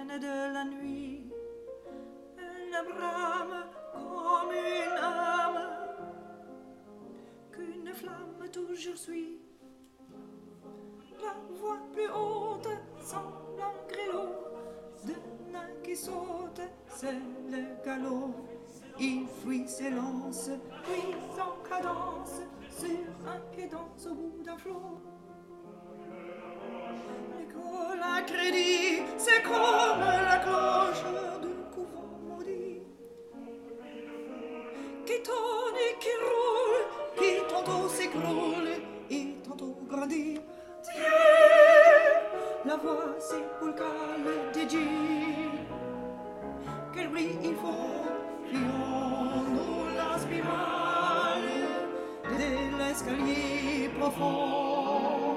reine de la nuit. Elle brame comme une âme qu'une flamme toujours suit. La voix plus haute semble un grelot de nain qui saute, c'est le galop. Il fuit, s'élance, puis en cadence, sur un pied danse au bout d'un flot. L'école à crédit, c'est comme la cloche d'un couvent maudit, qui tonne et qui roule, qui tantôt s'écroule et tantôt grandit. La voix sépulcrale de Dieu, quel bruit ils font, fuyons-nous la spirale de l'escalier profond.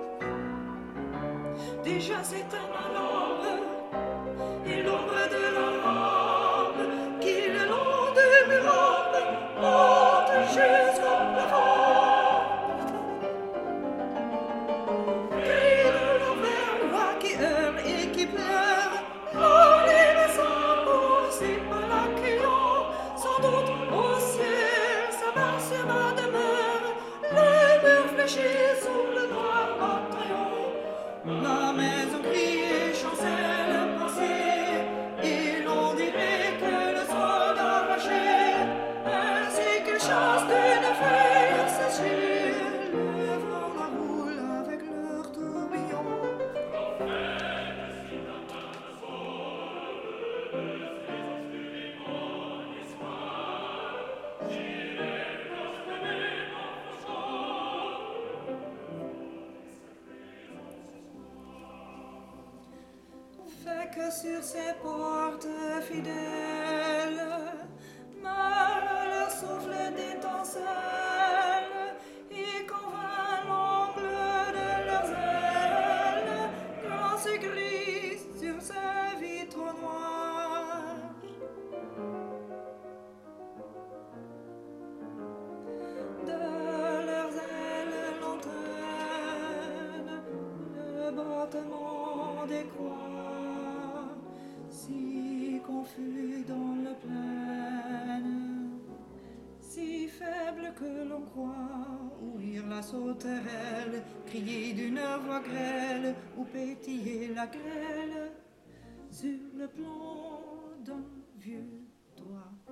Déjà s'éteint ma lampe, et l'ombre de la lampe qui le long de mes rampes monte jusqu'au plafond. Qui pleure, l'enlève sans pour ses pas sans doute au ciel, ça va sur ma demeure, les murs fléchis sous le noir bataillon. La maison crie et chancelle pensée, et l'on dirait que le sol arraché, ainsi que chasse d'une feuille séchée, le vent la roule avec leur tourbillon. Fait que sur ces portes fidèles meurt leur souffle d'étincelle et convainc l'angle de leurs ailes glace grise sur ces vitres noires. De leurs ailes lointaines le battement des croix, si confus dans le plaine, si faible que l'on croit ouïr la sauterelle crier d'une voix grêle ou pétiller la grêle sur le plan d'un vieux toit.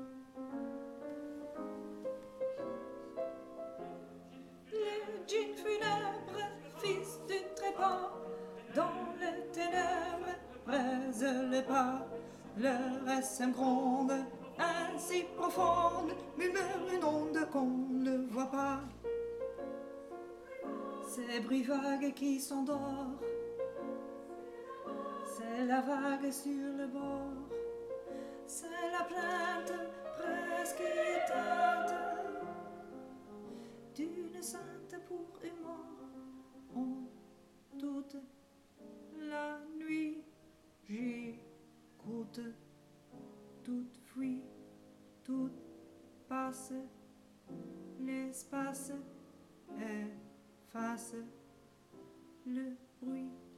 Le djinn funèbre, fils du trépas, dans les ténèbres, braise les pas, leur SM gronde, ainsi profonde, murmure une onde qu'on ne voit pas. Ces bruits vagues qui s'endort, c'est la vague sur le bord, c'est la plainte presque éteinte d'une sainte pour une mort. En toute la nuit, j'écoute, tout fuit, tout passe, l'espace efface le bruit.